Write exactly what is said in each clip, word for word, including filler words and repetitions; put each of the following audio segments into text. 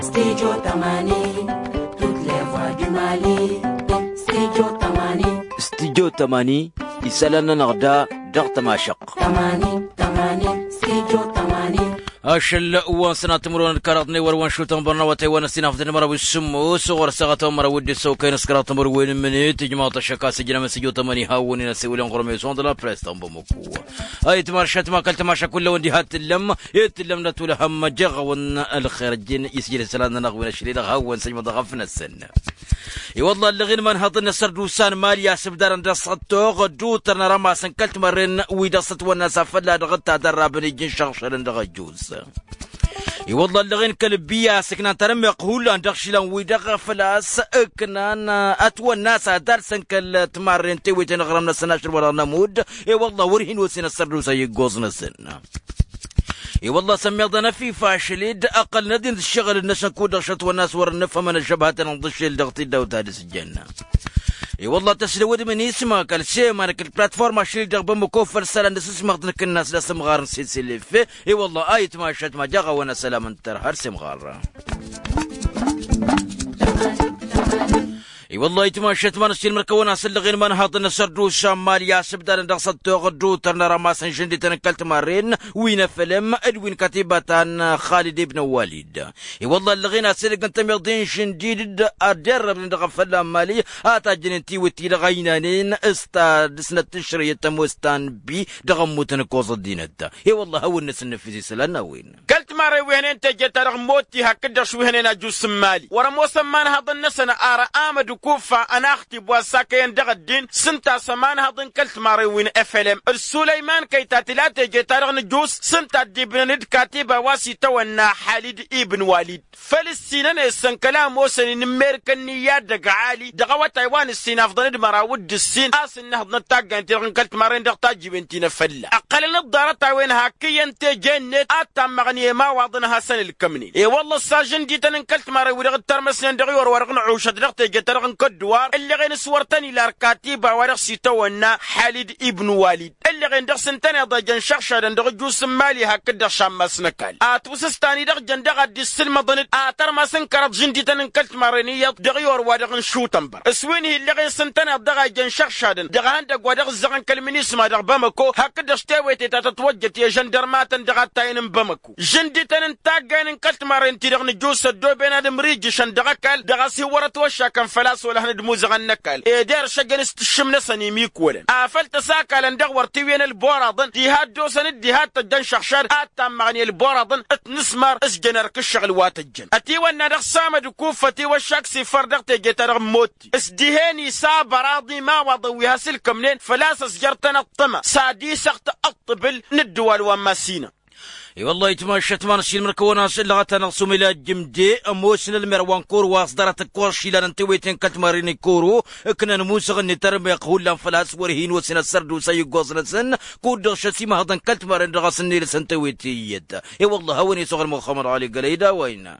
Studio Tamani, toutes les voix du Mali. Studio Tamani. Studio Tamani, isalana narda dar tamashaq. Tamani, Tamani, Studio Tamani. أشل وانسنا تمرون الكارتني وروان شو تنبرنا وتيوان السنة في المرة والسمو صغر ساعة مرة ودي سو كاين سكرات تمر وين منيت جماعة الشكا سجنا مسجو تماني هاوني نسوي لهم غرمي صوند لا بريس تنبمكو أي تمارشات ما كل تماشى كل وندي هات اللم يتلم نتول هم جغ ون الخير الجن يسجل سلالنا نغوين الشريط هاون سجما ضغفنا السنة والله اللي غير من هضنا سردوسان ماليا سبدار ندصتو غدو ترنا رما سنكلت مرين ويدصت والناس فلا دغتا درابني جن شغشر ندغجوز والله اللي غير كلبيا سكنا ترمي قهول عندك شيلان ويدغ فلاس اكنا اتوى الناس درسن كل تمارين توي تنغرمنا سناشر ولا نمود اي والله ورهين وسنا سردوسا يغوزنا سنة اي والله سميضنا في فاشليد اقل ندين الشغل الناس نكون دغشت والناس ور نفهم من الجبهات نضش الدغتي دوت هذه الجنه اي والله تسلود من اسمها كل شيء مالك البلاتفورم اشيل دغ بمكوفر سلام نسمع دنك الناس لا سمغار سلسله في اي والله ايت ما شت ما جغ وانا سلام انت هر سمغار اي والله يتماشت ما نسيل مركونا سل غير ما نهضنا سردو شمال يا سبدان دغصت غدو ترنا رماس جندي تنكلت مارين وين فيلم ادوين كتيبه خالد بن والد اي والله لغينا سلك انت ميضين شنديد ادرب ندغفل مالي اتا جنتي وتي لغينانين استاد سنه تشري تموستان بي دغموتن كوز الدينتا اي والله هو الناس النفسي سلنا وين قلت ماري وين انت جيت رغموتي هكذا شو هنا جوس مالي ورا موسمان هذا الناس انا ارى امد كوفا انا اختي بواساكين دغ الدين سنتا سمان هضن كلت ماري وين اف ال ام السليمان كيتاتلات جيتارغ نجوس سنتا ديبند كاتبه واسي تونا حالد ابن والد فلسطين السن كلام وسن نميركنيات دغ عالي دغ تايوان السين افضل مراود السين اسن نهضن تاغ انت كلت ماري دغ تاجي بنتي نفلا اقل نضاره تاوين هاكي انت جنت اتم مغنيه ما واضنها سن الكمني اي والله الساجن دي تنكلت ماري ودغ ترمس دغ ورغن عوش دغ جيتارغ كدوار اللي غين سورتني لاركاتيبا ورخصي تونا حالد ابن والد اللي غين دغسنتني ضجن شخشا دغ جوس مالي هكذا شمس نكال اتوسستاني دغ جندغ دي السلم ضنت اتر ما سنكرت جندي تنكلت مارينيه دغيور ودغن شوتنبر اسويني اللي غين سنتني دغ جن شخشا دغ عندك ودغ زغن كلمني اسمها دغ بمكو هكذا شتويتي تتوجت يا جندرمات دغ تاين بمكو جندي تنتاغين انكلت مارينتي دغ جوس دو بين مريج شندغ كال دغ سي ورت وشا كان فلاس ولا هندموز غنكال اي دير شجنست الشمنسني ميكولن افلت ساكل ندور تيوين البورضن جهاد دوسن جهاد تدن شخشر اتم معني البورضن اتنسمر اسجنر كشغل واتجن اتي وانا رخصامد كوفتي والشاكسي فردقت جيتر موتي اسديهاني ساب راضي ما وضويها سلك منين فلاس سجرتنا الطمع سادي سخت اطبل ندوال وماسينا اي والله يتماشت ما نشيل مركونا لغاتا نغسوم الى جمدي اموسن المروان كور واصدرت الكور شيلان انتويتين كلت ماريني كورو كنا نموس غني ترمي يقول لهم فلاس ورهين وسن السرد وسيقوز لسن كود شسي ما هضن كلت مارين رغسني لسنتويتي يد اي والله هوني صغر مخمر علي قليدا وين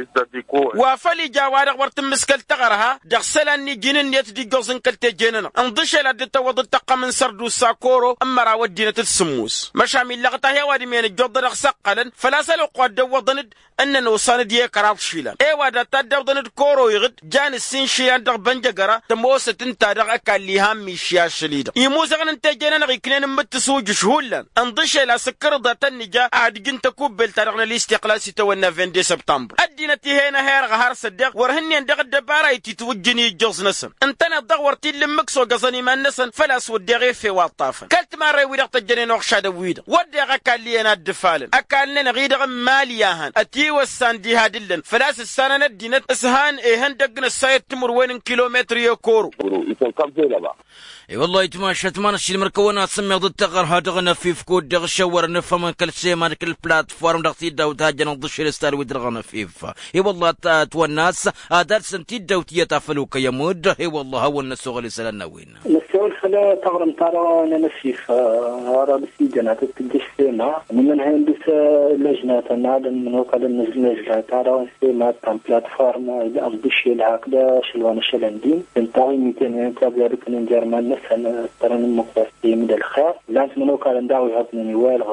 وفلي جوارق ورتم مسكل تغرها دغسلني جنن يتدي جوزن كلت جنن انضش الى التوض التقى من سرد وساكورو اما راودينا السموس مشامي لغتا هي وادي من الجد سقلا فلا سلو قد وضند أننا وصاند يكراب شيلا إيوا دا تدوضند كورو يغد جان السين شيان دغ بنجغرا تموسة انتا دغ أكال ليهام ميشيا شليدا يموزغن انتا جانا نغيكنين متسوج شهولا انضش الى سكر دا تنجا عاد جنتا كوبل تارغنا الاستقلال ستونا فين سبتمبر ادينا تيهينا هير غهار صدق ورهني اندغ الدبارة يتتوجني جوز نسن انتنا دغورتي لمكسو قصني ما نسن فلا سودي غير في واطافا كالت ما راوي دغ تجنين وخشاد ويدا ودي غاكال لينا الدفالن أكلنا غير مالياهن أتي والساندي هادلن فلاس السنة ندينت إسهان إيهن دقنا السايد تمر وين كيلومتر يكورو اي والله يتماشت ما نشيل مركونا سمي ضد تغر هادغنا في فكود دغ شور نفهم كل شيء مالك البلاتفورم دغتي داوت هاجنا ضش الستار ودرغنا فيفا اي والله تات والناس هذا سنتي دوتيه تافلوك يمود اي والله هو الناس غلي سلنا وين نسول خلا تغرم ترى انا نسيف ارى بالسجنة تتجسنا من هندس لجنة نادن من وكال النزل ترى ما تام بلاتفورم ضش العقده شلون شلندين انتاي ميتين تابلر كن جرمان نسن ترى المقصدين من الخير لازم منو كان داوي هذا نوال غباس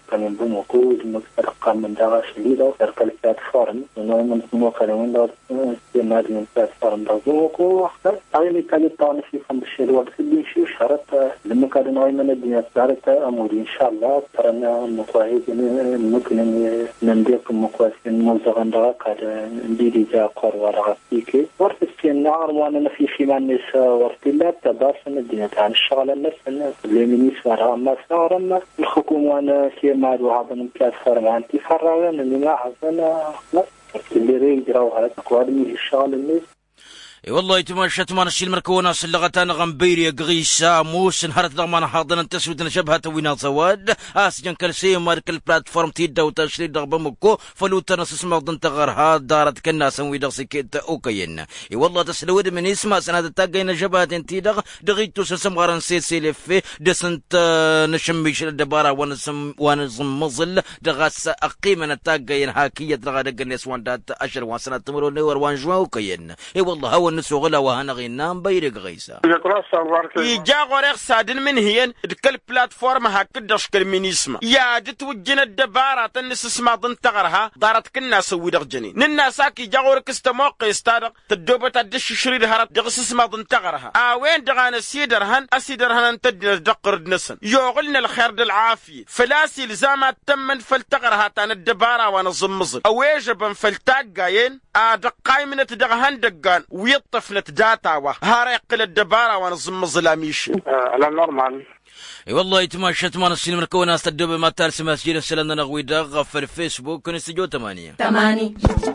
كان بموقود مكترقا من دغاش ليلة ترك البلاتفورم ونوم موقع من دغاش استعمال من البلاتفورم دغوكو وحتى تعيني كان يطعني في خمس شهور في شي شهرات لما كان نوعي من الدنيا صارت أموري إن شاء الله ترى مقاهي ممكن ننديق مقاسين موزغان دغاك على نديري جا قروة رغسيكي ورت السين نعر وانا في في معنيس ورت الله تبارسن الدنيا تاع الشغل الناس اللي منيس ورا ما صار الحكومة وانا في مال وهذا من بلاتفورم انتي فرغان اللي ما حصلنا اللي ريج راو على تقوادمي الشغل الناس والله تماشت ما نشيل مركونا سلغتان غمبيري قغيسا موس نهارت ضمان حاضنا تسود نشبها توينا زواد اسجن كلسي مارك البلاتفورم تيدا وتشري دغبمكو فلوتا نص مقدن تغرها دارت كنا سوي دغسي كيت اوكين اي والله تسلود من اسمها سنه تاغينا جبهات انتي دغ دغيتو سسم غران سي لف دسنت نشميش الدباره ونسم ونزم مزل دغس اقيمنا تاغين هاكيه دغ دغنيس واندات اشر وسنه تمرو نور وانجوا اوكين اي والله هو نسوغلا وهنا غينام بيرق غيسا يجا غوريغ سادن من هين دكال بلاتفورم هكذا شكل مينيسما يا دت وجنا الدبارة تنس اسمها ضن تغرها دارت كنا سوي دغ جنين ننا ساكي جا غورك استموقي استادق تدوبة تدش شريد هرب دغس اسمها ضن تغرها اوين دغانا سيدرهن اسيدرهن تدنا دقرد نسن يوغلنا الخير دالعافية فلاسي لزامات تمن فلتغرها تان الدبارة ونظم مزل اويجبا فلتاقاين ادقاي من تدغهن دقان ويطفنة داتا هاريق الدبارة ونظم ظلاميش على نورمال اي والله يتماشت ما نسين مركونا استدب ما تارس مسجد السلام نغوي دغ في الفيسبوك نستجو ثمانية ثمانية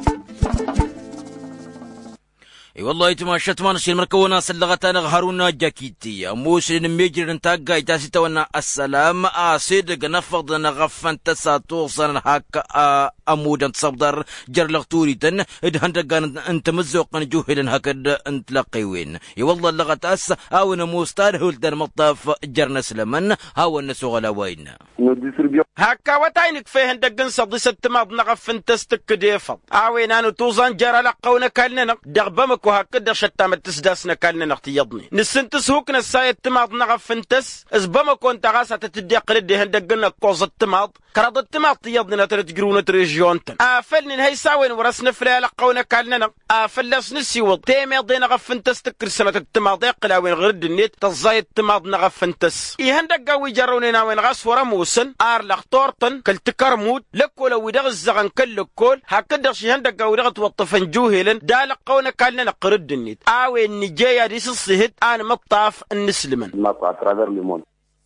اي والله يتماشت ما نسين مركونا سلغتان هارونا جاكيتي موسلين ميجر انتاقا يتاسي تونا السلام اسيد نفض نغفن تساتو صن هاك امودا تصدر جرلغتوري تن ادهن دقان انت مزوقن جوهلن هكذا انت لقيوين اي والله اللغت اس او نموستار هولدن مطاف جرنا سلمن هاو النسو غلاوين هكا وتاينك فيهن دقن صدي ستماض نغفن تستك ديفض اوين انو توزان جرى لقونا كالنا دغبمك وهكذا شتام التسداسنا كالنا نختيضني نسنتس هوكنا السايد تماض نغفن تس ازبمك وانت غاسة تتديق لديهن دقنا كوز التماض كراد التماض تيضنا ترتجرون تريجيونتن افلن هاي ساوين ورسنا فلا لقونا كالنا افلس نسيوض تيمي ضينا غفن تس تكر سنة التماض يقلاوين غرد النيت تزايد تماض نغفن تس ايهن دقاوي جرونينا وين غاس ورموسن ارلق طورتن كالتكرمود لكو لو دغ الزغن كل كل هكذا شي هندق ودغ توطفن جوهلن دال قونا كالنا نقرد النيت اوي النجايا دي الصهد انا مطاف النسلمن ما ترافير ليمون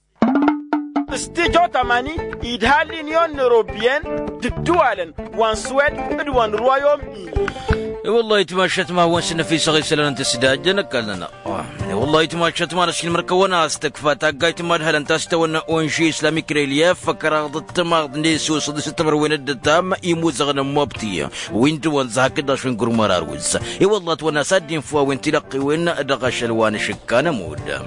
استيجو تماني يدهال اليونيون اوروبيان تدوالن وان سويد ادوان رويوم والله يتماشت ما هو سنة في صغير سلان انت سداد نكالنا والله يتماشت ما رشين مركونا استكفى تاقاي تماد هل انت استونا اونشي اسلامي كريلياف فكرا ضد تماغ نيسو صدي ستمر وين الدتام يموزغنا موبتيا وين دوان زاك داشون قرمار اروز اي والله تونا سادين فوا وين تلقي وين دغش الوان شكانا مود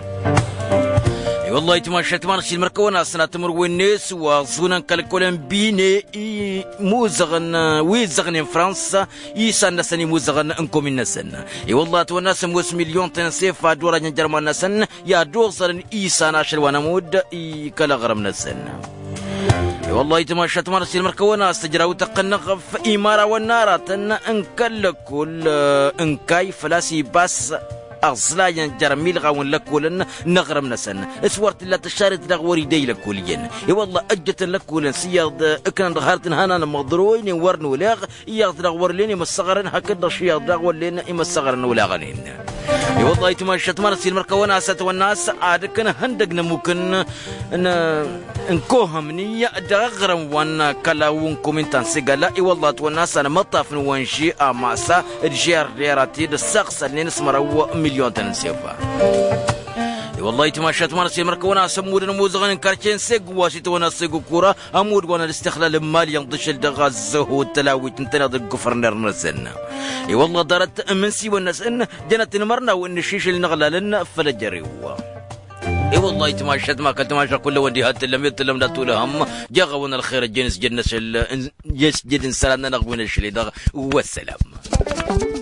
والله يتماشت ما نشيل مركونا سنة تمر والناس وظونا كالكولن بيني موزغن ويزغن فرنسا يسان نسني موزغن انكم النسن اي والله توناس موس مليون تنسيف دورا جرمان نسن يا دوصل يسان عشر وانا مود اي كلا غرم نسن والله يتماشت ما نشيل مركونا استجراو تقنق في إمارة والنارة انكل كل انكاي فلاسي باس أصلاً جرميل غاون لكولن نغرم نسن اسورت لا تشارت لغوري دي لكولين اي والله اجت لكولن سياض اكن ظهرت هنا مضروين ورن ولاغ ياض لغور لين مسغرن هكذا شياض لغور لين مسغرن ولاغنين اي والله يتماشت مرسي المركونه ست والناس عادكن هندقنا ممكن ان انكوهمني دغرم وانا كلاون كومنتان سيغلا اي والله والناس انا مطاف وانشي اماسا الجير ريراتي السقس اللي نسمروا مليون تنسيفا والله يتماشت مرسي مركونا سمود الموزغن كارتين سيق واسيت وانا سيق كورا امود وانا الاستخلال المالي ينضش الدغاز والتلاوي تنتناض القفرنر نسن اي والله دارت من سي والنسن جنت نمرنا وان الشيش اللي نغلالنا فلجري هو اي والله يتماشت ما كنت ماشى كل ودي هات لم يتلم لا تولهم جغونا الخير الجنس جنس الجنس جنس سلامنا نغونا الشلي والسلام.